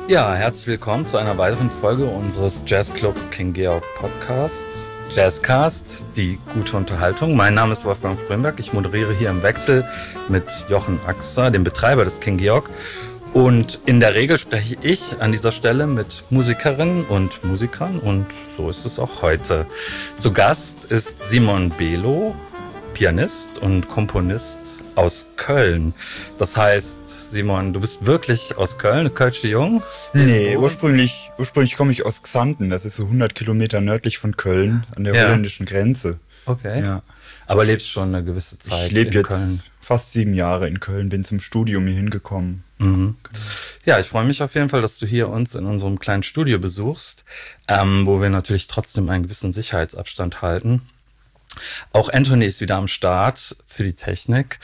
Ja, herzlich willkommen zu einer weiteren Folge unseres Jazzclub King Georg Podcasts, Jazzcast, die gute Unterhaltung. Mein Name ist Wolfgang Frömberg. Ich moderiere hier im Wechsel mit Jochen Axer, dem Betreiber des King Georg. Und in der Regel spreche ich an dieser Stelle mit Musikerinnen und Musikern und so ist es auch heute. Zu Gast ist Simon Below, Pianist und Komponist aus Köln. Das heißt, Simon, du bist wirklich aus Köln, Kölsche Jung? Nee, ursprünglich komme ich aus Xanten. Das ist so 100 Kilometer nördlich von Köln, an der holländischen Grenze. Okay. Ja. Aber lebst schon eine gewisse Zeit in Köln? Ich lebe jetzt Köln. Fast 7 Jahre in Köln, bin zum Studium hier hingekommen. Mhm. Ja, ich freue mich auf jeden Fall, dass du hier uns in unserem kleinen Studio besuchst, wo wir natürlich trotzdem einen gewissen Sicherheitsabstand halten. Auch Anthony ist wieder am Start für die Technik.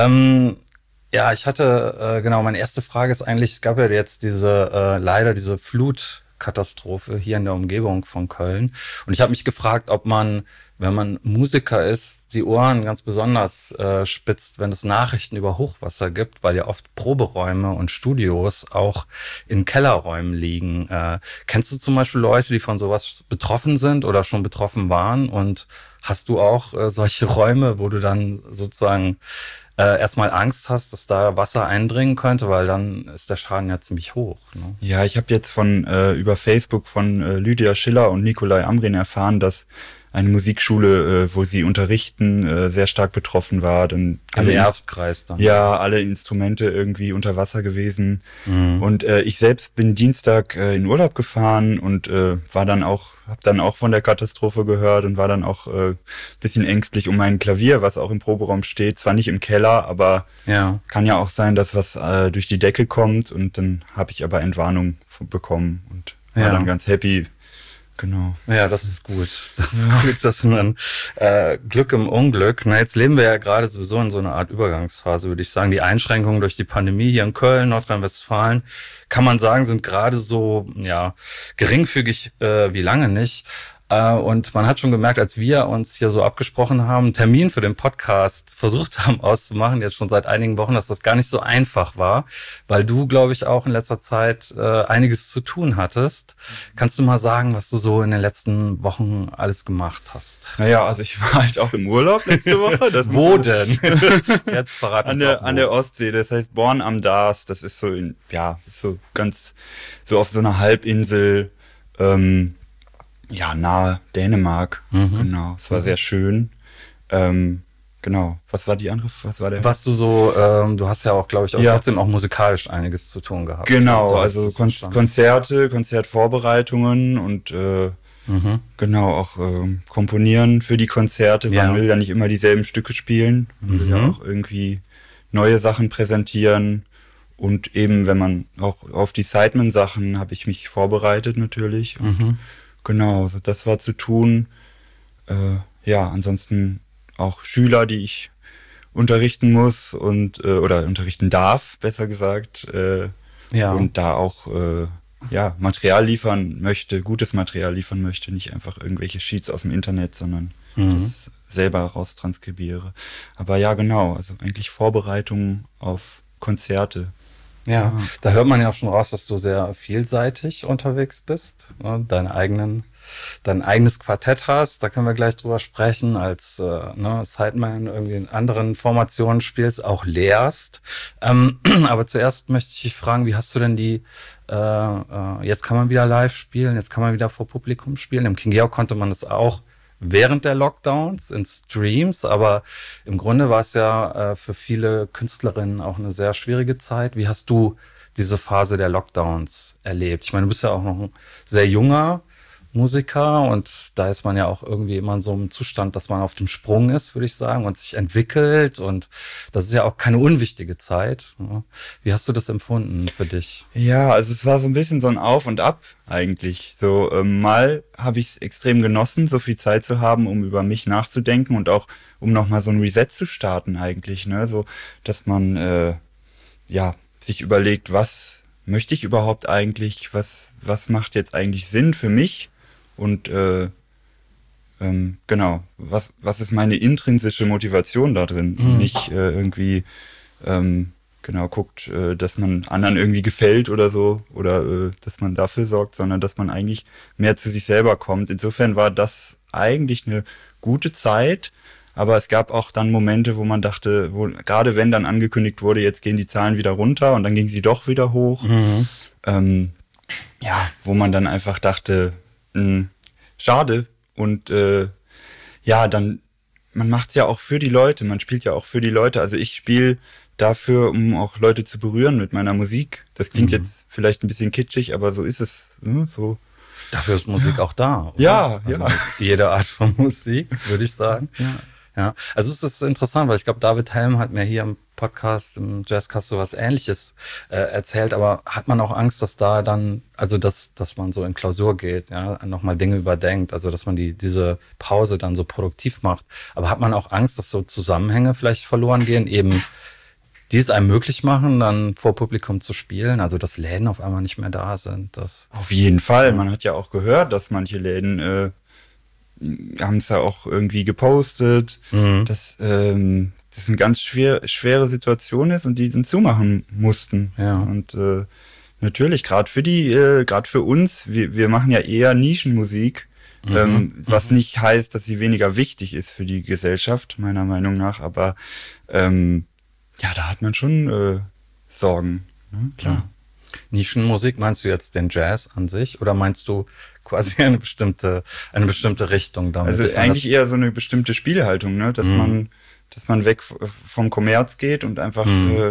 Ja, ich hatte, meine erste Frage ist eigentlich, es gab ja jetzt leider diese Flutkatastrophe hier in der Umgebung von Köln. Und ich habe mich gefragt, ob man, wenn man Musiker ist, die Ohren ganz besonders spitzt, wenn es Nachrichten über Hochwasser gibt, weil ja oft Proberäume und Studios auch in Kellerräumen liegen. Kennst du zum Beispiel Leute, die von sowas betroffen sind oder schon betroffen waren? Und hast du auch solche Räume, wo du dann sozusagen erstmal Angst hast, dass da Wasser eindringen könnte, weil dann ist der Schaden ja ziemlich hoch. Ne? Ja, ich habe jetzt über Facebook von Lydia Schiller und Nikolai Amrin erfahren, dass eine Musikschule, wo sie unterrichten, sehr stark betroffen war. Dann Im Erbkreis dann. Ja, alle Instrumente irgendwie unter Wasser gewesen. Mhm. Und ich selbst bin Dienstag in Urlaub gefahren und habe dann auch von der Katastrophe gehört und war dann auch bisschen ängstlich um mein Klavier, was auch im Proberaum steht. Zwar nicht im Keller, aber kann ja auch sein, dass was durch die Decke kommt. Und dann habe ich aber Entwarnung bekommen und war dann ganz happy. Genau. Ja, das ist gut. Das ist gut. Das ist ein Glück im Unglück. Na, jetzt leben wir ja gerade sowieso in so einer Art Übergangsphase, würde ich sagen. Die Einschränkungen durch die Pandemie hier in Köln, Nordrhein-Westfalen, kann man sagen, sind gerade so geringfügig wie lange nicht. Und man hat schon gemerkt, als wir uns hier so abgesprochen haben, einen Termin für den Podcast versucht haben auszumachen, jetzt schon seit einigen Wochen, dass das gar nicht so einfach war, weil du, glaube ich, auch in letzter Zeit einiges zu tun hattest. Kannst du mal sagen, was du so in den letzten Wochen alles gemacht hast? Naja, also ich war halt auch im Urlaub letzte Woche. Wo denn? Jetzt verraten an der Ostsee, das heißt Born am Dars. Das ist so ist so ganz so auf so einer Halbinsel, nahe Dänemark. Genau. Es war sehr schön. Genau. Was war die andere? Was du so, du hast ja auch, glaube ich, trotzdem auch musikalisch einiges zu tun gehabt. Genau, also Konzerte, Konzertvorbereitungen und genau, auch komponieren für die Konzerte. Man will ja nicht immer dieselben Stücke spielen. Man will ja auch irgendwie neue Sachen präsentieren. Und eben, wenn man auch auf die Sidemen-Sachen habe ich mich vorbereitet natürlich. Und genau, das war zu tun. Ansonsten auch Schüler, die ich unterrichten muss und oder unterrichten darf, besser gesagt. Und da auch Material liefern möchte, gutes Material liefern möchte, nicht einfach irgendwelche Sheets aus dem Internet, sondern das selber raustranskribiere. Aber ja, genau, also eigentlich Vorbereitungen auf Konzerte. Ja, da hört man ja auch schon raus, dass du sehr vielseitig unterwegs bist, ne? Dein eigenes Quartett hast, da können wir gleich drüber sprechen, als Sideman irgendwie in anderen Formationen spielst, auch lehrst. Aber zuerst möchte ich dich fragen, wie hast du denn jetzt kann man wieder live spielen, jetzt kann man wieder vor Publikum spielen. Im King Georg konnte man das auch während der Lockdowns in Streams, aber im Grunde war es ja für viele Künstlerinnen auch eine sehr schwierige Zeit. Wie hast du diese Phase der Lockdowns erlebt? Ich meine, du bist ja auch noch ein sehr junger Musiker und da ist man ja auch irgendwie immer in so einem Zustand, dass man auf dem Sprung ist, würde ich sagen, und sich entwickelt und das ist ja auch keine unwichtige Zeit. Wie hast du das empfunden für dich? Ja, also es war so ein bisschen so ein Auf und Ab eigentlich. So mal habe ich es extrem genossen, so viel Zeit zu haben, um über mich nachzudenken und auch um nochmal so ein Reset zu starten eigentlich, ne, so, dass man sich überlegt, was möchte ich überhaupt eigentlich, was macht jetzt eigentlich Sinn für mich? Und genau, was ist meine intrinsische Motivation da drin? Nicht irgendwie genau guckt, dass man anderen irgendwie gefällt oder so oder dass man dafür sorgt, sondern dass man eigentlich mehr zu sich selber kommt. Insofern war das eigentlich eine gute Zeit, aber es gab auch dann Momente, wo man dachte, wo gerade wenn dann angekündigt wurde, jetzt gehen die Zahlen wieder runter und dann gingen sie doch wieder hoch. Ja, wo man dann einfach dachte, schade und ja, dann man macht's ja auch für die Leute, man spielt ja auch für die Leute. Also ich spiele dafür, um auch Leute zu berühren mit meiner Musik. Das klingt jetzt vielleicht ein bisschen kitschig, aber so ist es. Ne? So. Dafür ist Musik auch da. Oder? Ja, also ja. jede Art von Musik, würde ich sagen. Ja. Ja, also es ist interessant, weil ich glaube, David Helm hat mir hier im Podcast, im Jazzcast sowas Ähnliches erzählt, aber hat man auch Angst, dass da dann, also dass man so in Klausur geht, ja, nochmal Dinge überdenkt, also dass man diese Pause dann so produktiv macht. Aber hat man auch Angst, dass so Zusammenhänge vielleicht verloren gehen, eben die es einem möglich machen, dann vor Publikum zu spielen, also dass Läden auf einmal nicht mehr da sind. Auf jeden Fall, man hat ja auch gehört, dass manche Läden haben es ja auch irgendwie gepostet, dass das eine ganz schwere Situation ist und die dann zumachen mussten. Ja. Und natürlich, gerade für uns, wir machen ja eher Nischenmusik, was nicht heißt, dass sie weniger wichtig ist für die Gesellschaft, meiner Meinung nach, aber ja, da hat man schon Sorgen, ne? Klar. Nischenmusik, meinst du jetzt den Jazz an sich oder meinst du quasi eine bestimmte Richtung damit? Also eigentlich eher so eine bestimmte Spielhaltung, ne? Dass man weg vom Kommerz geht und einfach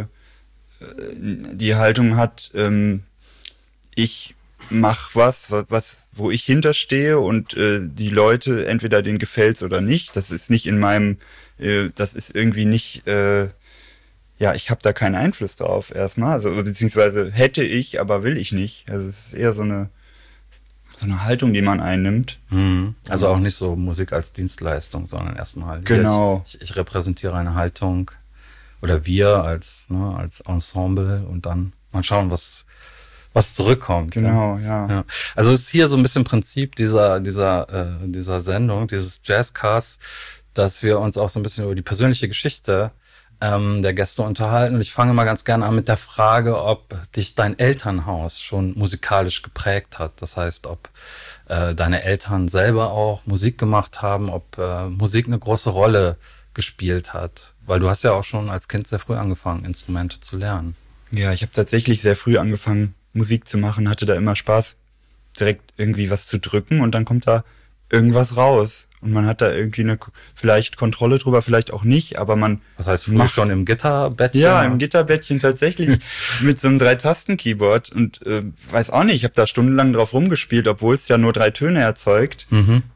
die Haltung hat, ich mach was, wo ich hinterstehe und die Leute, entweder denen gefällt's oder nicht. Das ist nicht in meinem, das ist irgendwie nicht, ja, ich habe da keinen Einfluss drauf erstmal, also beziehungsweise hätte ich, aber will ich nicht. Also es ist eher so eine Haltung, die man einnimmt. Also auch nicht so Musik als Dienstleistung, sondern erstmal genau. Ich repräsentiere eine Haltung oder wir als Ensemble und dann mal schauen, was zurückkommt. Genau, ja. Also es ist hier so ein bisschen Prinzip dieser Sendung, dieses Jazzcast, dass wir uns auch so ein bisschen über die persönliche Geschichte der Gäste unterhalten. Und ich fange mal ganz gerne an mit der Frage, ob dich dein Elternhaus schon musikalisch geprägt hat. Das heißt, ob deine Eltern selber auch Musik gemacht haben, ob Musik eine große Rolle gespielt hat. Weil du hast ja auch schon als Kind sehr früh angefangen, Instrumente zu lernen. Ja, ich habe tatsächlich sehr früh angefangen, Musik zu machen, hatte da immer Spaß, direkt irgendwie was zu drücken und dann kommt da irgendwas raus. Und man hat da irgendwie vielleicht Kontrolle drüber, vielleicht auch nicht, aber man... Was heißt früher schon im Gitterbettchen? Ja, im Gitterbettchen tatsächlich mit so einem 3-Tasten-Keyboard und weiß auch nicht, ich habe da stundenlang drauf rumgespielt, obwohl es ja nur 3 Töne erzeugt.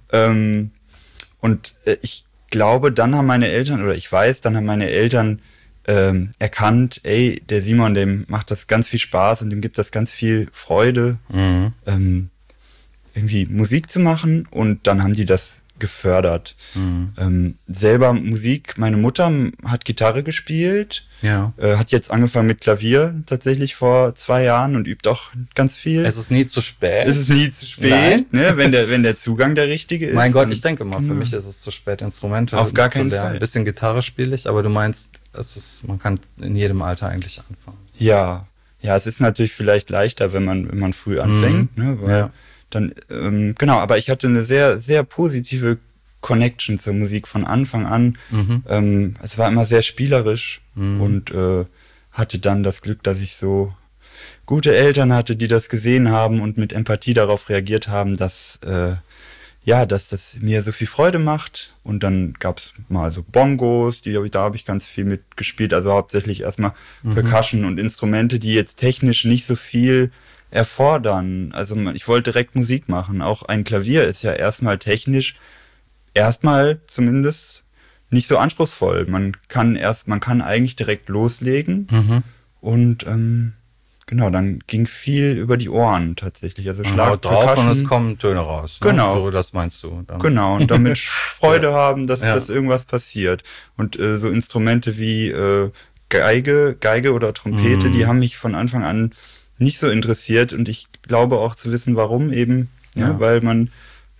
Und ich glaube, dann haben meine Eltern, oder ich weiß, dann haben meine Eltern erkannt, ey, der Simon, dem macht das ganz viel Spaß und dem gibt das ganz viel Freude, irgendwie Musik zu machen und dann haben die das gefördert. Selber Musik, meine Mutter hat Gitarre gespielt, hat jetzt angefangen mit Klavier tatsächlich vor 2 Jahren und übt auch ganz viel. Es ist nie zu spät. Es ist nie zu spät, ne, wenn der Zugang der richtige ist. Mein Gott, ich denke mal, für mich ist es zu spät, Instrumente auf gar zu keinen lernen. Fall. Ein bisschen Gitarre spiele ich, aber du meinst, man kann in jedem Alter eigentlich anfangen. Ja, es ist natürlich vielleicht leichter, wenn man früh anfängt, ne, weil dann, genau, aber ich hatte eine sehr, sehr positive Connection zur Musik von Anfang an. Es war immer sehr spielerisch und hatte dann das Glück, dass ich so gute Eltern hatte, die das gesehen haben und mit Empathie darauf reagiert haben, dass das mir so viel Freude macht. Und dann gab's mal so Bongos, da habe ich ganz viel mitgespielt, also hauptsächlich erstmal Percussion und Instrumente, die jetzt technisch nicht so viel erfordern. Also ich wollte direkt Musik machen. Auch ein Klavier ist ja erstmal technisch, zumindest nicht so anspruchsvoll. Man kann eigentlich direkt loslegen und genau, dann ging viel über die Ohren tatsächlich. Also Schlag drauf Percussion. und es kommen Töne raus. Ne? Genau. So, das meinst du. Dann. Genau, und damit Freude haben, dass irgendwas passiert. Und so Instrumente wie Geige oder Trompete, die haben mich von Anfang an nicht so interessiert und ich glaube auch zu wissen, warum eben, weil man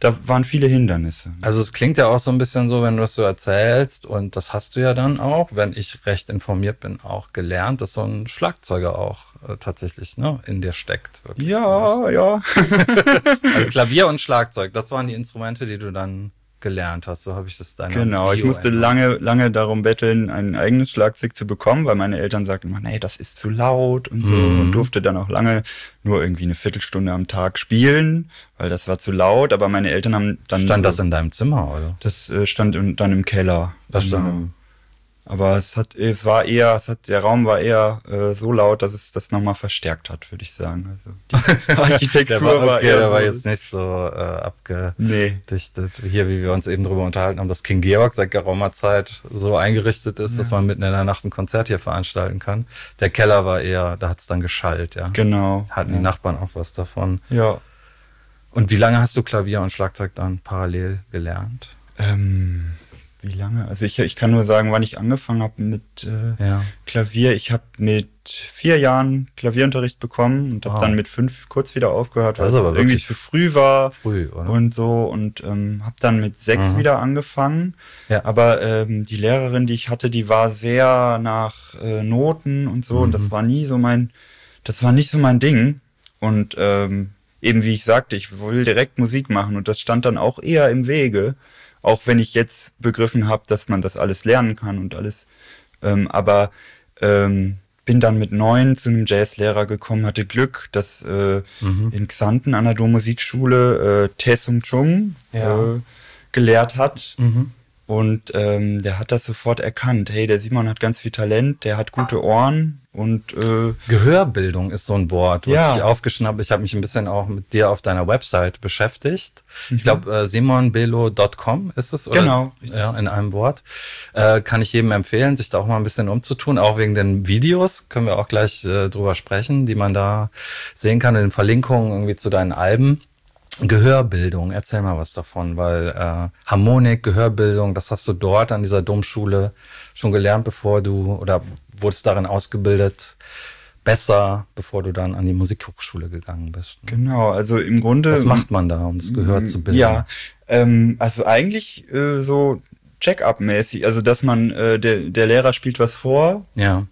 da waren viele Hindernisse. Also es klingt ja auch so ein bisschen so, wenn du das so erzählst, und das hast du ja dann auch, wenn ich recht informiert bin, auch gelernt, dass so ein Schlagzeuger auch tatsächlich, ne, in dir steckt. Wirklich. Ja, ja. Also Klavier und Schlagzeug, das waren die Instrumente, die du dann gelernt hast. So habe ich das deiner Genau, ich musste lange darum betteln, ein eigenes Schlagzeug zu bekommen, weil meine Eltern sagten immer, nee, das ist zu laut und so, und durfte dann auch lange nur irgendwie eine Viertelstunde am Tag spielen, weil das war zu laut, aber meine Eltern haben dann... Stand das in deinem Zimmer, oder? Das stand dann im Keller. Das stand Aber der Raum war eher so laut, dass es das nochmal verstärkt hat, würde ich sagen. Also die Architektur der war jetzt nicht so abgedichtet, hier, wie wir uns eben drüber unterhalten haben, dass King Georg seit geraumer Zeit so eingerichtet ist, dass man mitten in der Nacht ein Konzert hier veranstalten kann. Der Keller war eher, da hat es dann geschallt, ja. Genau. Hatten die Nachbarn auch was davon. Ja. Und wie lange hast du Klavier und Schlagzeug dann parallel gelernt? Wie lange? Also ich kann nur sagen, wann ich angefangen habe mit Klavier. Ich habe mit 4 Jahren Klavierunterricht bekommen und habe dann mit 5 kurz wieder aufgehört, weil es irgendwie zu früh war. Oder? Und so, und habe dann mit 6 wieder angefangen. Ja. Aber die Lehrerin, die ich hatte, die war sehr nach Noten und so, und das war nicht so mein Ding. Und eben wie ich sagte, ich will direkt Musik machen, und das stand dann auch eher im Wege. Auch wenn ich jetzt begriffen habe, dass man das alles lernen kann und alles. Aber bin dann mit 9 zu einem Jazzlehrer gekommen, hatte Glück, dass in Xanten an der Dommusikschule Tae Sung Chung gelehrt hat. Und der hat das sofort erkannt. Hey, der Simon hat ganz viel Talent, der hat gute Ohren. Und Gehörbildung ist so ein Wort, was ich aufgeschnappt habe. Ich habe mich ein bisschen auch mit dir auf deiner Website beschäftigt. Ich glaube, simonbelo.com ist es, oder? Genau. Ja, in einem Wort. Kann ich jedem empfehlen, sich da auch mal ein bisschen umzutun. Auch wegen den Videos können wir auch gleich drüber sprechen, die man da sehen kann, in den Verlinkungen irgendwie zu deinen Alben. Gehörbildung, erzähl mal was davon, weil Harmonik, Gehörbildung, das hast du dort an dieser Domschule schon gelernt, oder wurdest darin ausgebildet, bevor du dann an die Musikhochschule gegangen bist. Genau, also im Grunde... Was macht man da, um das Gehör zu bilden? Ja, also eigentlich so Check-up-mäßig, also dass man, der Lehrer spielt was vor,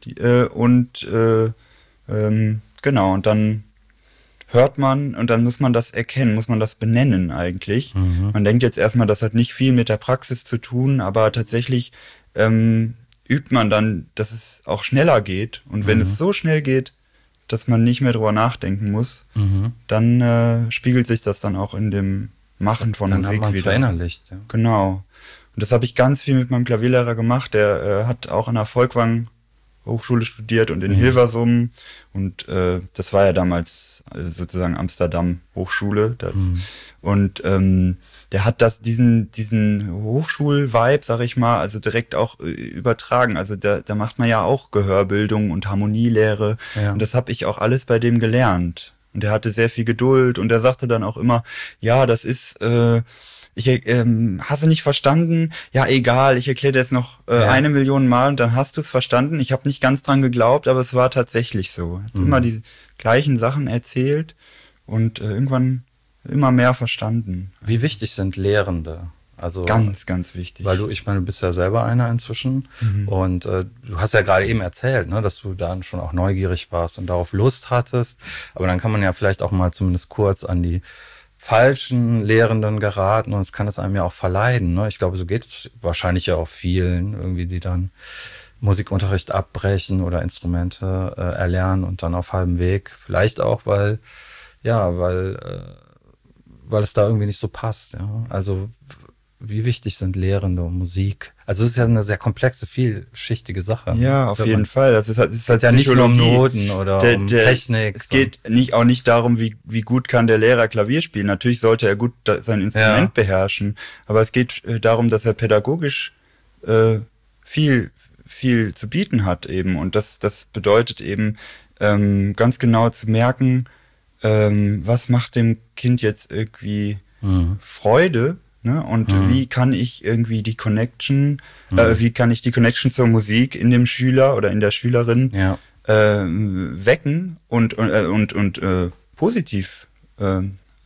genau, und dann hört man, und dann muss man das erkennen, muss man das benennen eigentlich. Man denkt jetzt erstmal, das hat nicht viel mit der Praxis zu tun, aber tatsächlich übt man dann, dass es auch schneller geht. Und wenn es so schnell geht, dass man nicht mehr drüber nachdenken muss, dann spiegelt sich das dann auch in dem Machen von Musik wieder. Dann hat man es verinnerlicht. Ja. Genau. Und das habe ich ganz viel mit meinem Klavierlehrer gemacht. Der hat auch an der Folkwang Hochschule studiert und in Hilversum, und das war ja damals sozusagen Amsterdam Hochschule. Und der hat diesen Hochschul-Vibe, sag ich mal, also direkt auch übertragen. Also da macht man ja auch Gehörbildung und Harmonielehre, und das habe ich auch alles bei dem gelernt. Und er hatte sehr viel Geduld, und er sagte dann auch immer, ja, das ist hast du nicht verstanden? Ja, egal, ich erkläre dir das noch 1 Million Mal, und dann hast du es verstanden. Ich habe nicht ganz dran geglaubt, aber es war tatsächlich so. Er hat immer die gleichen Sachen erzählt und irgendwann immer mehr verstanden. Wie wichtig sind Lehrende? Also ganz, ganz wichtig. Weil ich meine, du bist ja selber einer inzwischen, und du hast ja gerade eben erzählt, ne, dass du dann schon auch neugierig warst und darauf Lust hattest. Aber dann kann man ja vielleicht auch mal zumindest kurz an die falschen Lehrenden geraten, und es kann es einem ja auch verleiden. Ne? Ich glaube, so geht es wahrscheinlich ja auch vielen, irgendwie, die dann Musikunterricht abbrechen oder Instrumente erlernen und dann auf halbem Weg. Vielleicht auch, weil es da irgendwie nicht so passt. Ja? Also wie wichtig sind Lehrende und Musik? Also es ist ja eine sehr komplexe, vielschichtige Sache. Ja, auf jeden Fall. Das ist halt ja nicht nur um Noten oder um Technik. Es geht auch nicht darum, wie gut kann der Lehrer Klavier spielen. Natürlich sollte er gut sein Instrument beherrschen, aber es geht darum, dass er pädagogisch viel zu bieten hat eben. Und das bedeutet eben ganz genau zu merken, was macht dem Kind jetzt irgendwie Freude. Ne? Und wie kann ich irgendwie die Connection, zur Musik in dem Schüler oder in der Schülerin wecken und positiv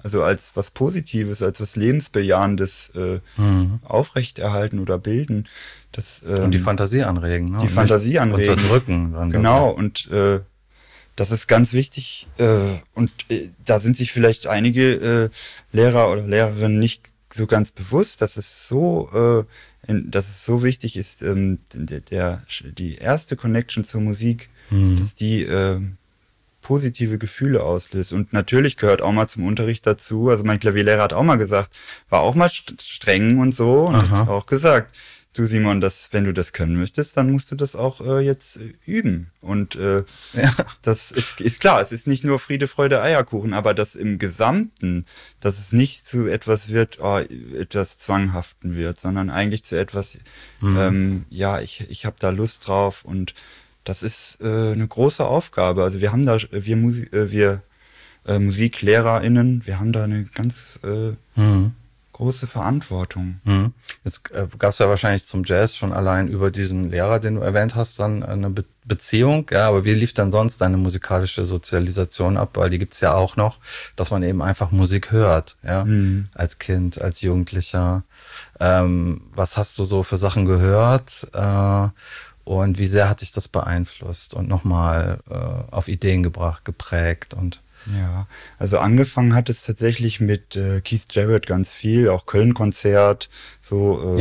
also als was Positives, als was Lebensbejahendes aufrechterhalten oder bilden. Und die Fantasie anregen. Ne? Die Fantasie anregen. Unterdrücken. Genau, und das ist ganz wichtig. Und da sind sich vielleicht einige Lehrer oder Lehrerinnen nicht so ganz bewusst, dass es so wichtig ist, die erste Connection zur Musik, dass die positive Gefühle auslöst. Und natürlich gehört auch mal zum Unterricht dazu, also mein Klavierlehrer hat auch mal gesagt, war auch mal streng und so und hat auch gesagt, du Simon, wenn du das können möchtest, dann musst du das auch jetzt üben. Und das ist klar, es ist nicht nur Friede, Freude, Eierkuchen, aber das im Gesamten, dass es nicht zu etwas wird, etwas Zwanghaften wird, sondern eigentlich zu etwas, ich habe da Lust drauf und das ist eine große Aufgabe. Also wir haben da, wir MusiklehrerInnen, wir haben da eine ganz große Verantwortung. Jetzt gab es ja wahrscheinlich zum Jazz schon allein über diesen Lehrer, den du erwähnt hast, dann eine Beziehung. Ja, aber wie lief dann sonst deine musikalische Sozialisation ab? Weil die gibt's ja auch noch, dass man eben einfach Musik hört, ja, als Kind, als Jugendlicher. Was hast du so für Sachen gehört? Und wie sehr hat dich das beeinflusst und nochmal auf Ideen geprägt und ja, also angefangen hat es tatsächlich mit Keith Jarrett ganz viel, auch Köln-Konzert, so,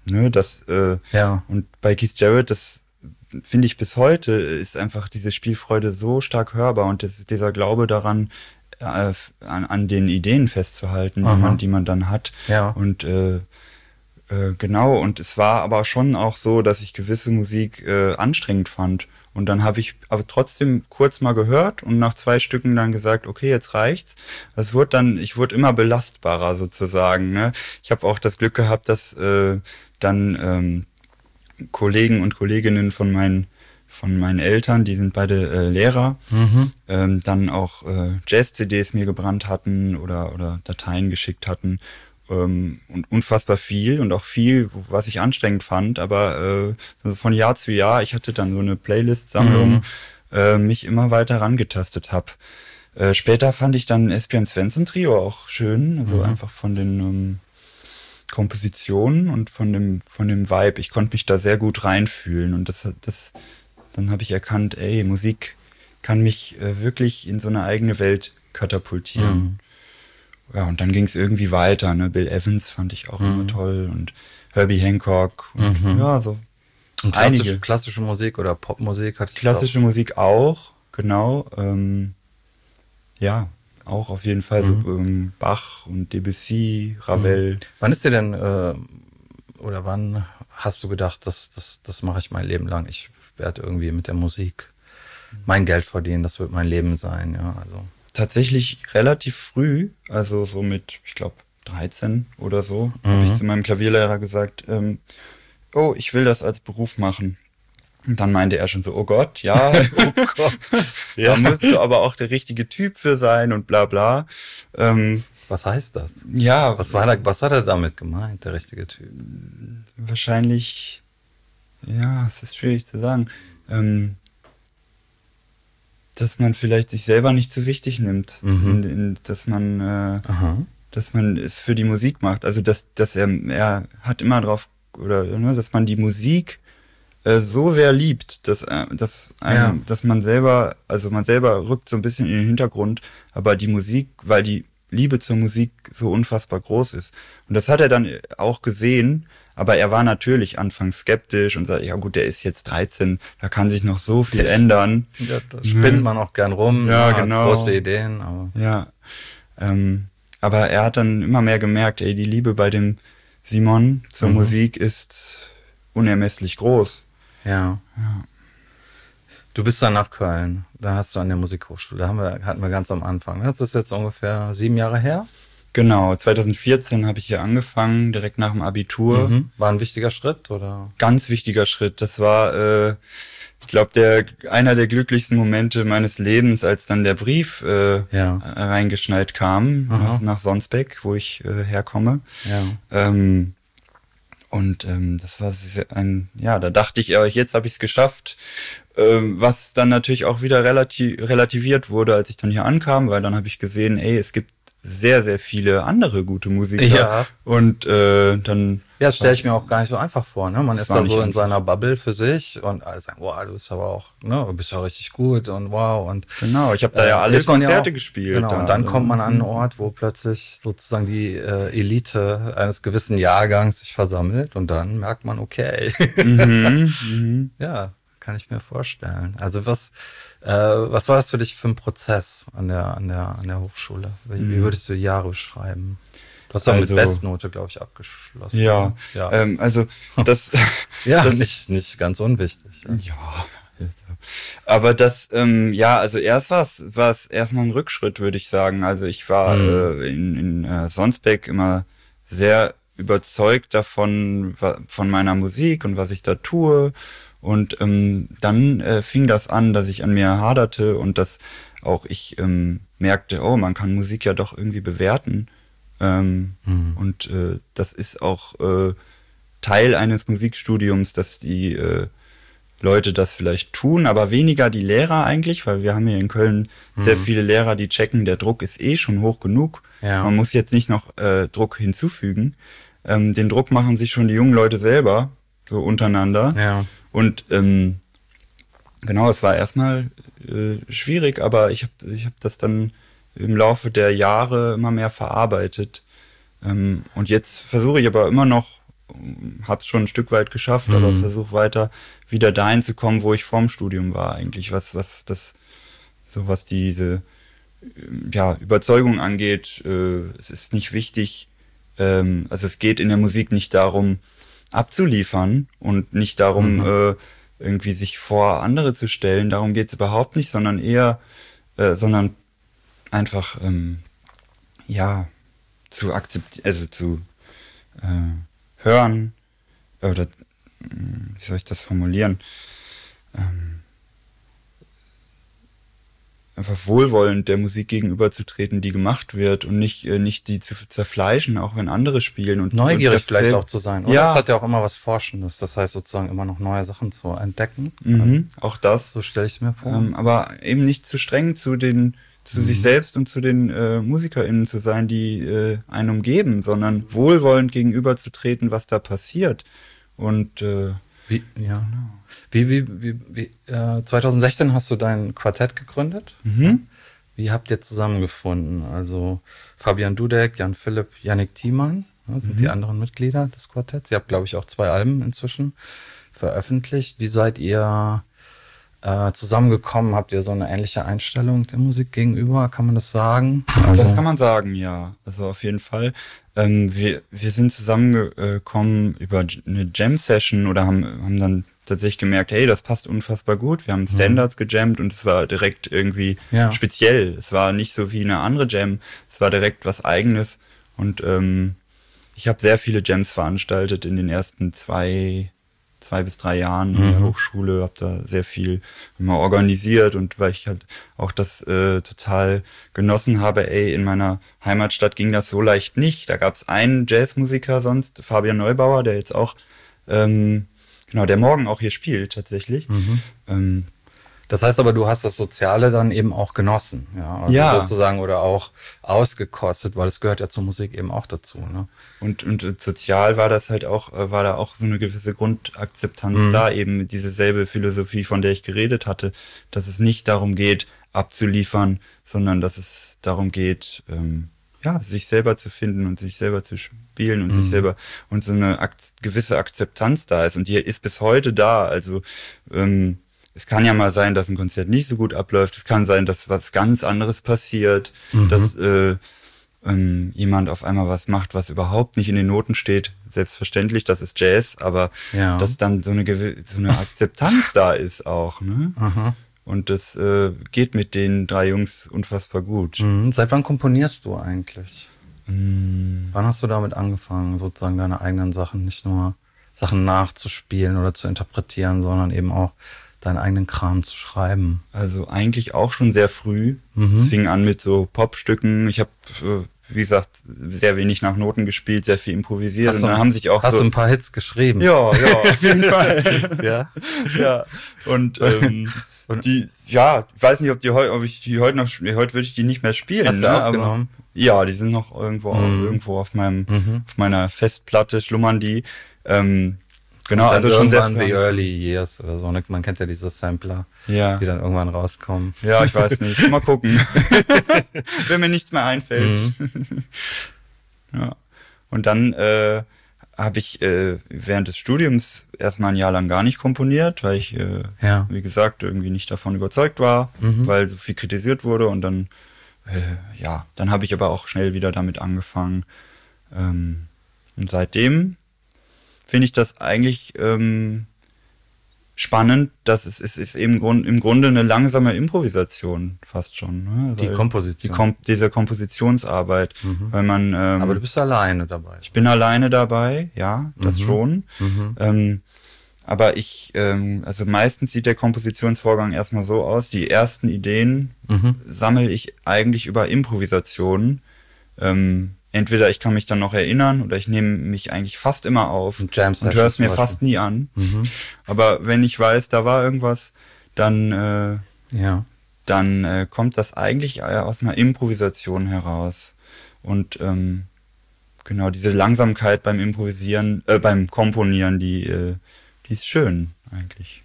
und bei Keith Jarrett, das finde ich bis heute, ist einfach diese Spielfreude so stark hörbar und dieser Glaube daran, an den Ideen festzuhalten, die man dann hat. Ja. Und genau, und es war aber schon auch so, dass ich gewisse Musik anstrengend fand. Und dann habe ich aber trotzdem kurz mal gehört und nach 2 Stücken dann gesagt, okay, jetzt reicht's. Ich wurde immer belastbarer sozusagen. Ne? Ich habe auch das Glück gehabt, dass dann Kollegen und Kolleginnen von meinen Eltern, die sind beide Lehrer, dann auch Jazz-CDs mir gebrannt hatten oder Dateien geschickt hatten. Und unfassbar viel und auch viel, was ich anstrengend fand, aber also von Jahr zu Jahr, ich hatte dann so eine Playlist-Sammlung, mich immer weiter rangetastet habe. Später fand ich dann Espion Svensson Trio auch schön, also einfach von den Kompositionen und von dem Vibe. Ich konnte mich da sehr gut reinfühlen und dann habe ich erkannt, Musik kann mich wirklich in so eine eigene Welt katapultieren. Ja, und dann ging es irgendwie weiter, ne? Bill Evans fand ich auch immer toll und Herbie Hancock und ja, so und klassische Musik oder Popmusik hattest du klassische Musik auch, genau. Ja, auch auf jeden Fall so Bach und Debussy, Ravel. Wann ist dir denn oder wann hast du gedacht, das mache ich mein Leben lang? Ich werde irgendwie mit der Musik mein Geld verdienen, das wird mein Leben sein, ja, also. Tatsächlich relativ früh, also so mit, ich glaube, 13 oder so, habe ich zu meinem Klavierlehrer gesagt, ich will das als Beruf machen. Und dann meinte er schon so, oh Gott, ja, oh Gott, da musst du aber auch der richtige Typ für sein und bla bla. Was heißt das? Ja. Was hat er damit gemeint, der richtige Typ? Wahrscheinlich, ja, es ist schwierig zu sagen. Dass man vielleicht sich selber nicht zu wichtig nimmt, dass man es für die Musik macht. Also dass er hat immer drauf, dass man die Musik so sehr liebt, dass man selber, also man selber rückt so ein bisschen in den Hintergrund, aber die Musik, weil die Liebe zur Musik so unfassbar groß ist. Und das hat er dann auch gesehen. Aber er war natürlich anfangs skeptisch und sagte, ja gut, der ist jetzt 13, da kann sich noch so viel ändern. Ja, da spinnt man auch gern rum, ja, genau. Hat große Ideen. Aber. Ja, aber er hat dann immer mehr gemerkt, die Liebe bei dem Simon zur Musik ist unermesslich groß. Ja. Du bist dann nach Köln, da hast du an der Musikhochschule, hatten wir ganz am Anfang. Das ist jetzt ungefähr 7 Jahre her. Genau, 2014 habe ich hier angefangen, direkt nach dem Abitur. War ein wichtiger Schritt, oder? Ganz wichtiger Schritt. Das war, ich glaube, einer der glücklichsten Momente meines Lebens, als dann der Brief reingeschneit kam nach Sonsbeck, wo ich herkomme. Ja. Das war da dachte ich, jetzt habe ich es geschafft, was dann natürlich auch wieder relativiert wurde, als ich dann hier ankam, weil dann habe ich gesehen, es gibt sehr, sehr viele andere gute Musiker. Ja. Und dann... Ja, das stelle ich mir auch gar nicht so einfach vor. Ne? Man ist war da so nicht in seiner Bubble für sich und alle sagen, wow, du bist aber auch, ne, du bist ja richtig gut und wow. Und genau, ich habe da ja alle ist man ja Konzerte auch, gespielt. Genau, da. und dann kommt man an einen Ort, wo plötzlich sozusagen die Elite eines gewissen Jahrgangs sich versammelt und dann merkt man, okay. Ja, kann ich mir vorstellen. Also was war das für dich für ein Prozess an der Hochschule? Wie würdest du die Jahre beschreiben? Du hast ja mit Bestnote, glaube ich, abgeschlossen. Ja, ja. Also das... ja, das, nicht ganz unwichtig. Ja, aber das, also erst war es erstmal ein Rückschritt, würde ich sagen. Also ich war in Sonsbeck immer sehr überzeugt davon, von meiner Musik und was ich da tue. Und dann fing das an, dass ich an mir haderte und dass auch ich merkte, oh, man kann Musik ja doch irgendwie bewerten. Und das ist auch Teil eines Musikstudiums, dass die Leute das vielleicht tun, aber weniger die Lehrer eigentlich, weil wir haben hier in Köln sehr viele Lehrer, die checken, der Druck ist schon hoch genug. Ja. Man muss jetzt nicht noch Druck hinzufügen. Den Druck machen sich schon die jungen Leute selber, so untereinander. Ja. Und genau, es war erstmal schwierig, aber ich hab das dann im Laufe der Jahre immer mehr verarbeitet. Und jetzt versuche ich aber immer noch, hab's schon ein Stück weit geschafft, aber versuche weiter wieder dahin zu kommen, wo ich vorm Studium war eigentlich, was diese Überzeugung angeht. Es ist nicht wichtig, also es geht in der Musik nicht darum, abzuliefern und nicht darum, irgendwie sich vor andere zu stellen, darum geht's überhaupt nicht, sondern eher, sondern einfach, zu akzeptieren, also zu hören, oder wie soll ich das formulieren? Einfach wohlwollend der Musik gegenüberzutreten, die gemacht wird und nicht die zu zerfleischen, auch wenn andere spielen. Und neugierig vielleicht auch zu sein, oder? Ja. Das hat ja auch immer was Forschendes, das heißt sozusagen immer noch neue Sachen zu entdecken. Auch das. So stelle ich es mir vor. Aber eben nicht zu streng zu sich selbst und zu den MusikerInnen zu sein, die einen umgeben, sondern wohlwollend gegenüberzutreten, was da passiert. Und 2016 hast du dein Quartett gegründet. Wie habt ihr zusammengefunden? Also Fabian Dudek, Jan Philipp, Yannick Thiemann sind die anderen Mitglieder des Quartetts. Ihr habt, glaube ich, auch 2 Alben inzwischen veröffentlicht. Wie seid ihr zusammengekommen? Habt ihr so eine ähnliche Einstellung der Musik gegenüber? Kann man das sagen? Also, das kann man sagen, ja. Also auf jeden Fall. Wir sind zusammengekommen über eine Jam-Session oder haben dann tatsächlich gemerkt, hey, das passt unfassbar gut. Wir haben Standards gejammt und es war direkt irgendwie speziell. Es war nicht so wie eine andere Jam, es war direkt was Eigenes. Und ich habe sehr viele Jams veranstaltet in den ersten 2 bis 3 Jahren in der Hochschule, habe da sehr viel immer organisiert und weil ich halt auch das total genossen habe, in meiner Heimatstadt ging das so leicht nicht. Da gab es einen Jazzmusiker sonst, Fabian Neubauer, der jetzt auch, der morgen auch hier spielt tatsächlich. Das heißt aber, du hast das Soziale dann eben auch genossen, sozusagen, oder auch ausgekostet, weil es gehört ja zur Musik eben auch dazu, ne? Und sozial war das halt auch, war da auch so eine gewisse Grundakzeptanz da, eben diese selbe Philosophie, von der ich geredet hatte, dass es nicht darum geht, abzuliefern, sondern dass es darum geht, sich selber zu finden und sich selber zu spielen und sich selber, und so eine gewisse Akzeptanz da ist, und die ist bis heute da, also es kann ja mal sein, dass ein Konzert nicht so gut abläuft. Es kann sein, dass was ganz anderes passiert, dass jemand auf einmal was macht, was überhaupt nicht in den Noten steht. Selbstverständlich, das ist Jazz, aber dass dann so eine Akzeptanz da ist auch, ne? Und das geht mit den 3 Jungs unfassbar gut. Seit wann komponierst du eigentlich? Wann hast du damit angefangen, sozusagen deine eigenen Sachen, nicht nur Sachen nachzuspielen oder zu interpretieren, sondern eben auch deinen eigenen Kram zu schreiben? Also eigentlich auch schon sehr früh. Es fing an mit so Popstücken. Ich habe, wie gesagt, sehr wenig nach Noten gespielt, sehr viel improvisiert. Und dann haben sich auch hast du ein paar Hits geschrieben? Ja, auf jeden Fall. Ja. Und die, ich weiß nicht, ob ich die heute würde ich die nicht mehr spielen. Hast du aufgenommen? Ja, die sind noch irgendwo auf meiner Festplatte schlummern die. Genau, also schon sehr irgendwann the early years oder so. Ne? Man kennt ja diese Sampler, die dann irgendwann rauskommen. Ja, ich weiß nicht. Mal gucken. Wenn mir nichts mehr einfällt. Ja. Und dann habe ich während des Studiums erstmal ein Jahr lang gar nicht komponiert, weil ich, wie gesagt, irgendwie nicht davon überzeugt war, weil so viel kritisiert wurde. Und dann, dann habe ich aber auch schnell wieder damit angefangen. Und seitdem finde ich das eigentlich spannend, dass es ist eben im Grunde eine langsame Improvisation fast schon. Ne? Die Komposition. Diese Kompositionsarbeit, weil man... aber du bist alleine dabei. Ich bin alleine dabei, ja, das schon. Aber also meistens sieht der Kompositionsvorgang erstmal so aus, die ersten Ideen sammle ich eigentlich über Improvisationen. Entweder ich kann mich dann noch erinnern oder ich nehme mich eigentlich fast immer auf und höre es mir fast nie an. Aber wenn ich weiß, da war irgendwas, dann kommt das eigentlich aus einer Improvisation heraus. Und genau, diese Langsamkeit beim Improvisieren, beim Komponieren, die ist schön eigentlich.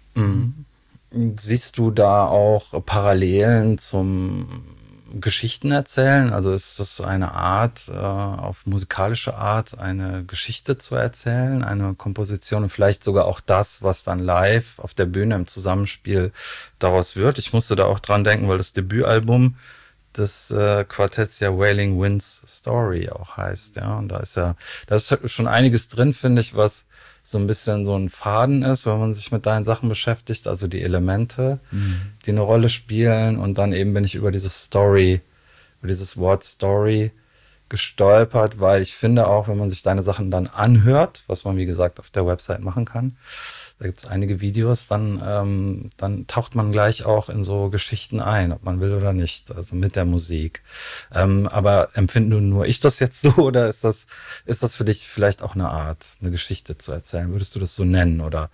Siehst du da auch Parallelen zum Geschichten erzählen? Also ist das eine Art, auf musikalische Art, eine Geschichte zu erzählen, eine Komposition und vielleicht sogar auch das, was dann live auf der Bühne im Zusammenspiel daraus wird? Ich musste da auch dran denken, weil das Debütalbum des Quartetts ja Wailing Winds Story auch heißt, ja. Und da ist schon einiges drin, finde ich, was so ein bisschen so ein Faden ist, wenn man sich mit deinen Sachen beschäftigt, also die Elemente, die eine Rolle spielen. Und dann eben bin ich über dieses Wort Story gestolpert, weil ich finde auch, wenn man sich deine Sachen dann anhört, was man wie gesagt auf der Website machen kann, da gibt es einige Videos, dann taucht man gleich auch in so Geschichten ein, ob man will oder nicht, also mit der Musik. Aber empfinde nur ich das jetzt so oder ist das für dich vielleicht auch eine Art, eine Geschichte zu erzählen? Würdest du das so nennen oder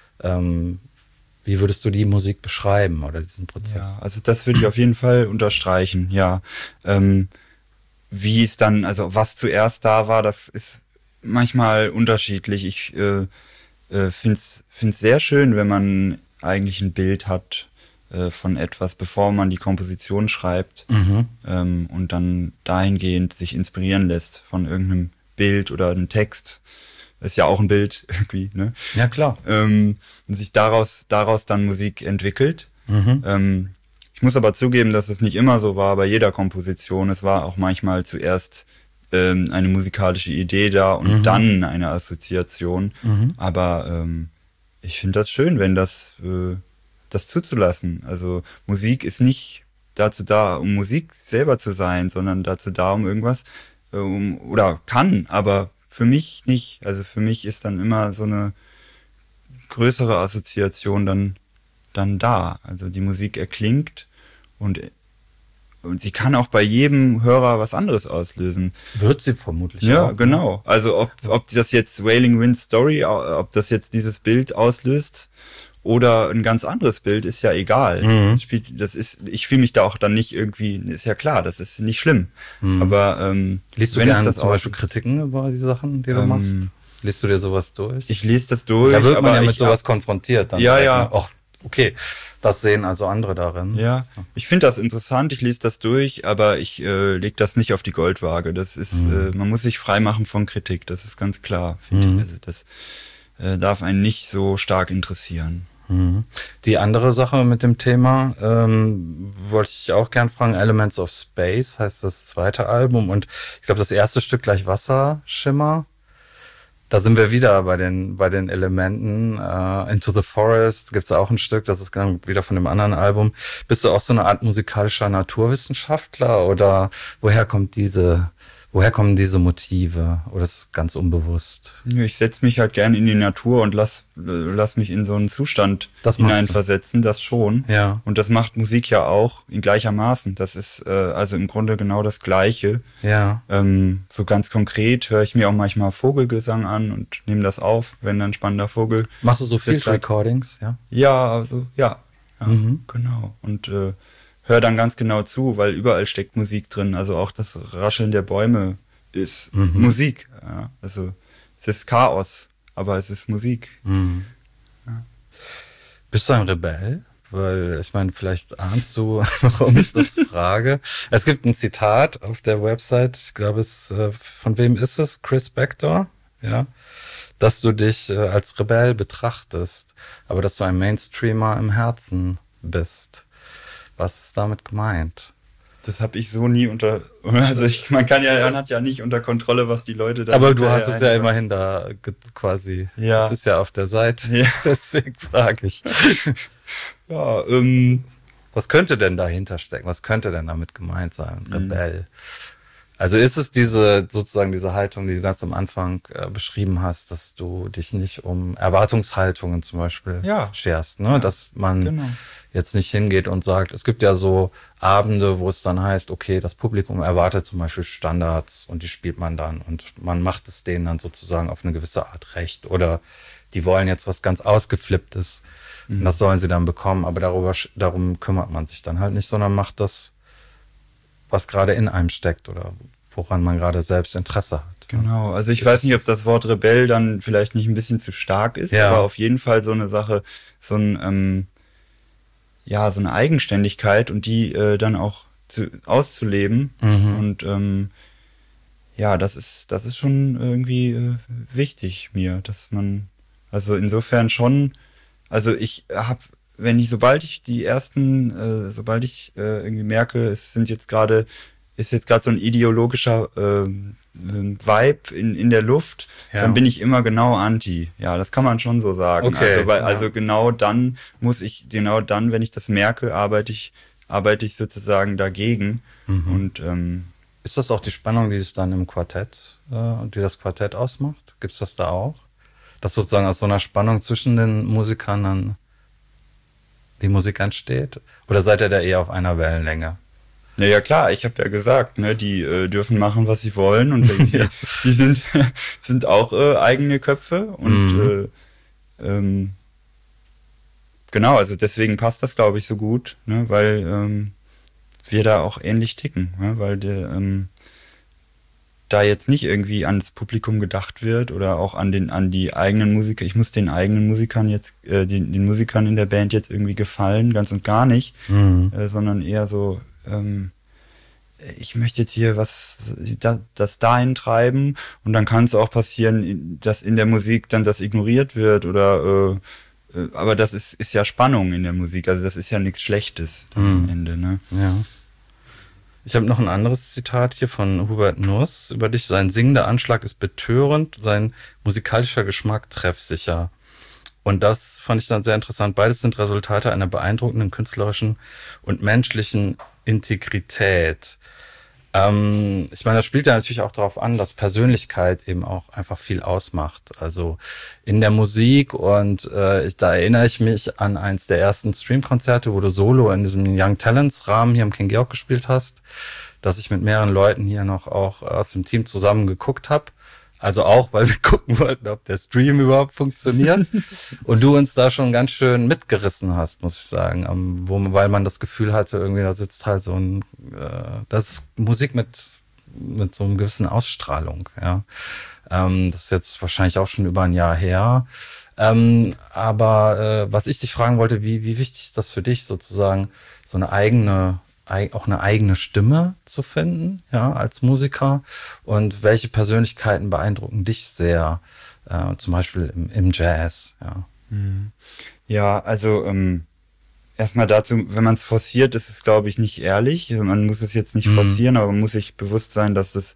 wie würdest du die Musik beschreiben oder diesen Prozess? Ja, also das würde ich auf jeden Fall unterstreichen, ja. Wie es dann, also was zuerst da war, das ist manchmal unterschiedlich. Ich find's sehr schön, wenn man eigentlich ein Bild hat von etwas, bevor man die Komposition schreibt und dann dahingehend sich inspirieren lässt von irgendeinem Bild oder einem Text. Ist ja auch ein Bild irgendwie, ne? Ja, klar. Und sich daraus dann Musik entwickelt. Ich muss aber zugeben, dass es nicht immer so war bei jeder Komposition. Es war auch manchmal zuerst eine musikalische Idee da und dann eine Assoziation. Aber ich finde das schön, wenn das zuzulassen. Also Musik ist nicht dazu da, um Musik selber zu sein, sondern dazu da, um irgendwas, oder kann, aber für mich nicht. Also für mich ist dann immer so eine größere Assoziation dann da. Also die Musik erklingt und sie kann auch bei jedem Hörer was anderes auslösen. Wird sie vermutlich ja, auch. Ja, genau. Also ob das jetzt Wailing Wind Story, ob das jetzt dieses Bild auslöst oder ein ganz anderes Bild, ist ja egal. Ich fühle mich da auch dann nicht irgendwie, ist ja klar, das ist nicht schlimm. Aber liest du gerne zum Beispiel Kritiken über die Sachen, die du machst? Liest du dir sowas durch? Ich lese das durch. Da wird man ja mit sowas konfrontiert. Dann ja. Ach, okay, das sehen also andere darin. Ja, ich finde das interessant, ich lese das durch, aber ich lege das nicht auf die Goldwaage. Das ist, man muss sich freimachen von Kritik, das ist ganz klar, finde ich. Also das darf einen nicht so stark interessieren. Die andere Sache mit dem Thema wollte ich auch gern fragen. Elements of Space heißt das zweite Album und ich glaube das erste Stück gleich Wasserschimmer. Da sind wir wieder bei den Elementen. Into the Forest gibt es auch ein Stück, das ist dann wieder von dem anderen Album. Bist du auch so eine Art musikalischer Naturwissenschaftler oder woher kommen diese Motive? Oder ist es ganz unbewusst? Ich setze mich halt gerne in die Natur und lass mich in so einen Zustand hineinversetzen, das schon. Ja. Und das macht Musik ja auch in gleichermaßen. Das ist also im Grunde genau das Gleiche. Ja. So ganz konkret höre ich mir auch manchmal Vogelgesang an und nehme das auf, wenn dann ein spannender Vogel. Machst du so Field Recordings, ja? Ja, also ja, genau. Und höre dann ganz genau zu, weil überall steckt Musik drin. Also auch das Rascheln der Bäume ist Musik. Ja. Also es ist Chaos, aber es ist Musik. Mhm. Ja. Bist du ein Rebell? Weil, ich meine, vielleicht ahnst du, warum ich das frage. Es gibt ein Zitat auf der Website, ich glaube, von wem ist es? Chris Bector, ja, dass du dich als Rebell betrachtest, aber dass du ein Mainstreamer im Herzen bist. Was ist damit gemeint? Das habe ich so nie man hat ja nicht unter Kontrolle, was die Leute da. Aber du hast es ja immerhin da quasi. Ja. Das ist ja auf der Seite. Ja. Deswegen frage ich. Ja, was könnte denn dahinter stecken? Was könnte denn damit gemeint sein? Rebell. Also ist es diese Haltung, die du ganz am Anfang beschrieben hast, dass du dich nicht um Erwartungshaltungen zum Beispiel scherst, ne? Ja, dass man jetzt nicht hingeht und sagt, es gibt ja so Abende, wo es dann heißt, okay, das Publikum erwartet zum Beispiel Standards und die spielt man dann und man macht es denen dann sozusagen auf eine gewisse Art recht oder die wollen jetzt was ganz Ausgeflipptes und das sollen sie dann bekommen, aber darum kümmert man sich dann halt nicht, sondern macht das, was gerade in einem steckt oder woran man gerade selbst Interesse hat. Genau, also ich weiß nicht, ob das Wort Rebell dann vielleicht nicht ein bisschen zu stark ist, aber auf jeden Fall so eine Sache, so eine Eigenständigkeit und die dann auch auszuleben. Und das ist schon irgendwie wichtig mir, dass man, also insofern schon, also sobald ich irgendwie merke, ist jetzt gerade so ein ideologischer Vibe in der Luft, dann bin ich immer genau anti. Ja, das kann man schon so sagen. Okay, also genau dann, wenn ich das merke, arbeite ich sozusagen dagegen. Und ist das auch die Spannung, die es dann im Quartett, die das Quartett ausmacht? Gibt es das da auch? Dass sozusagen aus so einer Spannung zwischen den Musikern dann die Musik entsteht? Oder seid ihr da eher auf einer Wellenlänge? Naja, klar, ich habe ja gesagt, ne, die dürfen machen, was sie wollen und die sind auch eigene Köpfe und genau, also deswegen passt das, glaube ich, so gut, ne, weil wir da auch ähnlich ticken, ne, weil da jetzt nicht irgendwie ans Publikum gedacht wird oder auch an die eigenen Musiker. Ich muss den eigenen Musikern jetzt, den Musikern in der Band jetzt irgendwie gefallen, ganz und gar nicht, sondern eher so, ich möchte jetzt hier das dahin treiben und dann kann es auch passieren, dass in der Musik dann das ignoriert wird oder aber das ist ja Spannung in der Musik, also das ist ja nichts Schlechtes am Ende, ne? Ja. Ich habe noch ein anderes Zitat hier von Hubert Nuss über dich. Sein singender Anschlag ist betörend, sein musikalischer Geschmack treffsicher. Und das fand ich dann sehr interessant. Beides sind Resultate einer beeindruckenden künstlerischen und menschlichen Integrität. Ich meine, das spielt ja natürlich auch darauf an, dass Persönlichkeit eben auch einfach viel ausmacht. Also in der Musik und da erinnere ich mich an eins der ersten Stream-Konzerte, wo du solo in diesem Young Talents-Rahmen hier im King Georg gespielt hast, dass ich mit mehreren Leuten hier noch auch aus dem Team zusammen geguckt habe. Also auch, weil wir gucken wollten, ob der Stream überhaupt funktioniert. Und du uns da schon ganz schön mitgerissen hast, muss ich sagen. Weil man das Gefühl hatte, irgendwie da sitzt halt so das ist Musik mit so einer gewissen Ausstrahlung. Ja, das ist jetzt wahrscheinlich auch schon über ein Jahr her. Aber was ich dich fragen wollte, wie wichtig ist das für dich, sozusagen so eine eigene Stimme zu finden, ja, als Musiker, und welche Persönlichkeiten beeindrucken dich sehr, zum Beispiel im Jazz, ja. Ja, also erstmal dazu, wenn man es forciert, ist es, glaube ich, nicht ehrlich. Man muss es jetzt nicht forcieren, aber man muss sich bewusst sein, dass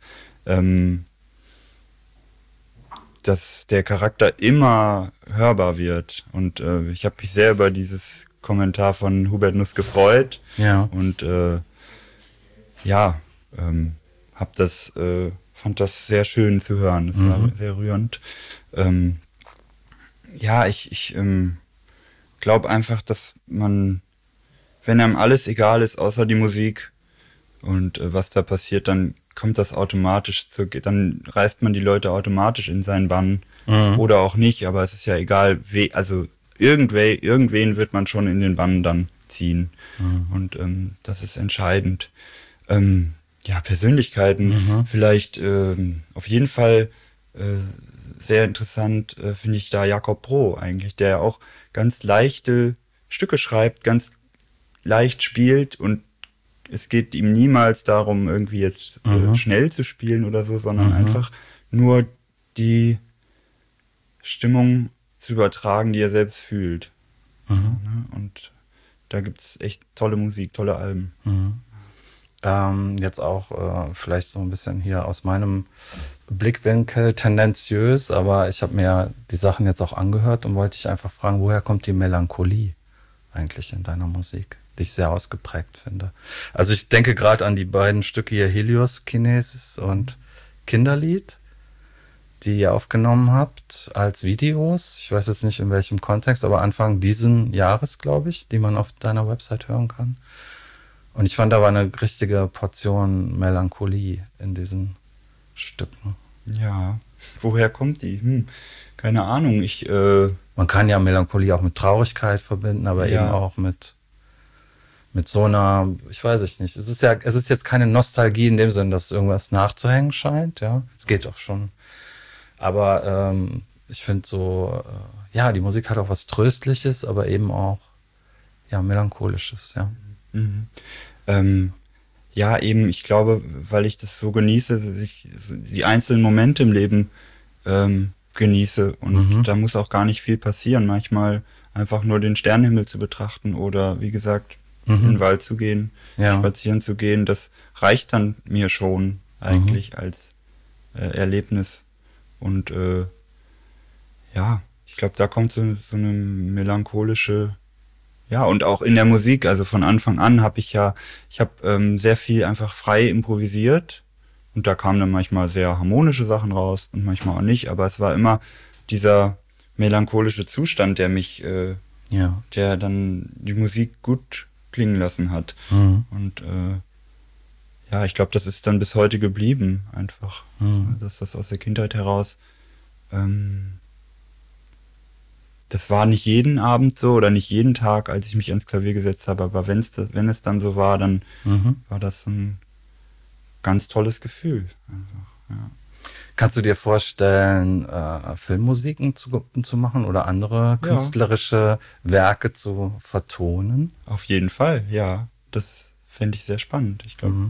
dass der Charakter immer hörbar wird. Und ich habe mich sehr über dieses Kommentar von Hubert Nuss gefreut. Ja. Und fand das sehr schön zu hören. Das war sehr rührend. Ich glaube einfach, dass man, wenn einem alles egal ist, außer die Musik und was da passiert, dann kommt das automatisch dann reißt man die Leute automatisch in seinen Bann oder auch nicht, aber es ist ja egal, irgendwen wird man schon in den Bann dann ziehen. Und das ist entscheidend. Ja, Persönlichkeiten, vielleicht auf jeden Fall sehr interessant finde ich da Jakob Broh eigentlich, der auch ganz leichte Stücke schreibt, ganz leicht spielt und es geht ihm niemals darum, irgendwie jetzt schnell zu spielen oder so, sondern einfach nur die Stimmung zu übertragen, die er selbst fühlt. Und da gibt es echt tolle Musik, tolle Alben. Jetzt auch vielleicht so ein bisschen hier aus meinem Blickwinkel tendenziös, aber ich habe mir die Sachen jetzt auch angehört und wollte dich einfach fragen, woher kommt die Melancholie eigentlich in deiner Musik, die ich sehr ausgeprägt finde. Also ich denke gerade an die beiden Stücke hier, Helios Kinesis und Kinderlied, die ihr aufgenommen habt als Videos. Ich weiß jetzt nicht in welchem Kontext, aber Anfang diesen Jahres, glaube ich, die man auf deiner Website hören kann. Und ich fand, da war eine richtige Portion Melancholie in diesen Stücken. Ja, woher kommt die? Keine Ahnung. Man kann ja Melancholie auch mit Traurigkeit verbinden, aber eben auch mit so einer, ich weiß es nicht. Es ist jetzt keine Nostalgie in dem Sinne, dass irgendwas nachzuhängen scheint. Ja, es geht auch schon. Aber ich finde so, die Musik hat auch was Tröstliches, aber eben auch Melancholisches, ja. Ja, eben, ich glaube, weil ich das so genieße, dass ich die einzelnen Momente im Leben genieße und da muss auch gar nicht viel passieren. Manchmal einfach nur den Sternenhimmel zu betrachten oder, wie gesagt, in den Wald zu gehen, spazieren zu gehen, das reicht dann mir schon eigentlich als Erlebnis. Und ich glaube, da kommt so eine melancholische, und auch in der Musik, also von Anfang an habe ich sehr viel einfach frei improvisiert und da kamen dann manchmal sehr harmonische Sachen raus und manchmal auch nicht, aber es war immer dieser melancholische Zustand, der mich, der dann die Musik gut klingen lassen hat. Und ich glaube, das ist dann bis heute geblieben einfach, dass das aus der Kindheit heraus das war nicht jeden Abend so oder nicht jeden Tag, als ich mich ans Klavier gesetzt habe, aber wenn es dann so war, dann war das ein ganz tolles Gefühl. Einfach, Kannst du dir vorstellen, Filmmusiken zu machen oder andere künstlerische Werke zu vertonen? Auf jeden Fall, ja. Das fände ich sehr spannend, ich glaube.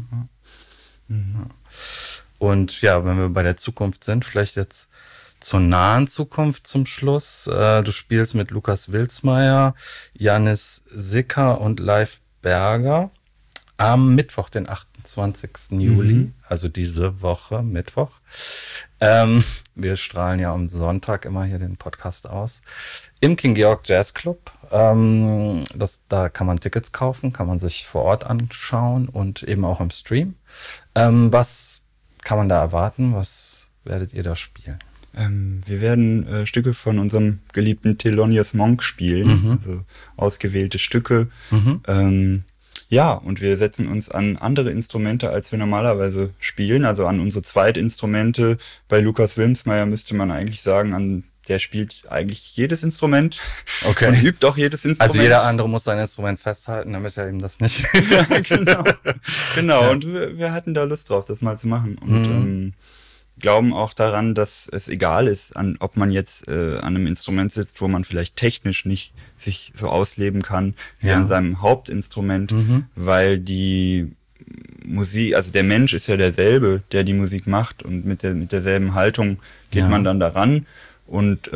Und wenn wir bei der Zukunft sind, vielleicht jetzt zur nahen Zukunft zum Schluss. Du spielst mit Lukas Wilsmeier, Janis Sicker und Leif Berger am Mittwoch, den 28. Juli, also diese Woche, Mittwoch. Wir strahlen ja am Sonntag immer hier den Podcast aus. Im King Georg Jazz Club. Da kann man Tickets kaufen, kann man sich vor Ort anschauen und eben auch im Stream. Was kann man da erwarten? Was werdet ihr da spielen? Wir werden Stücke von unserem geliebten Thelonious Monk spielen, also ausgewählte Stücke. Und wir setzen uns an andere Instrumente, als wir normalerweise spielen, also an unsere Zweitinstrumente. Bei Lukas Wilmsmeier müsste man eigentlich sagen, der spielt eigentlich jedes Instrument und übt auch jedes Instrument. Also jeder andere muss sein Instrument festhalten, damit er ihm das nicht... Genau. Und wir hatten da Lust drauf, das mal zu machen. Und glauben auch daran, dass es egal ist, ob man jetzt an einem Instrument sitzt, wo man vielleicht technisch nicht sich so ausleben kann wie an seinem Hauptinstrument, weil die Musik, also der Mensch ist ja derselbe, der die Musik macht und mit derselben Haltung geht man dann daran und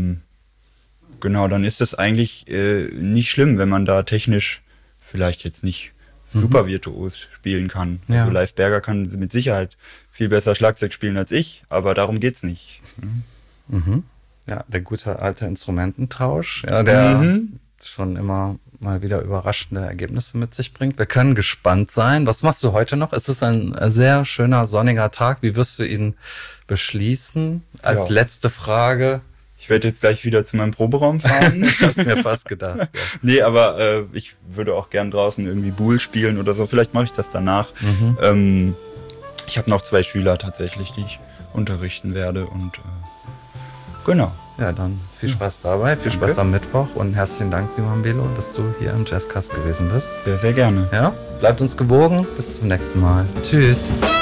dann ist das eigentlich nicht schlimm, wenn man da technisch vielleicht jetzt nicht super virtuos spielen kann. Ja. Also Leif Berger kann mit Sicherheit viel besser Schlagzeug spielen als ich, aber darum geht's nicht. Ja, der gute alte Instrumententausch, der schon immer mal wieder überraschende Ergebnisse mit sich bringt. Wir können gespannt sein. Was machst du heute noch? Es ist ein sehr schöner, sonniger Tag. Wie wirst du ihn beschließen? Als letzte Frage. Ich werde jetzt gleich wieder zu meinem Proberaum fahren. Ich hab's mir fast gedacht. Ja. Nee, aber ich würde auch gern draußen irgendwie Boule spielen oder so. Vielleicht mache ich das danach. Ich habe noch 2 Schüler tatsächlich, die ich unterrichten werde und genau. Ja, dann viel Spaß dabei, viel Spaß am Mittwoch und herzlichen Dank, Simon Belo, dass du hier im Jazzcast gewesen bist. Sehr, sehr gerne. Ja, bleibt uns gewogen. Bis zum nächsten Mal. Tschüss.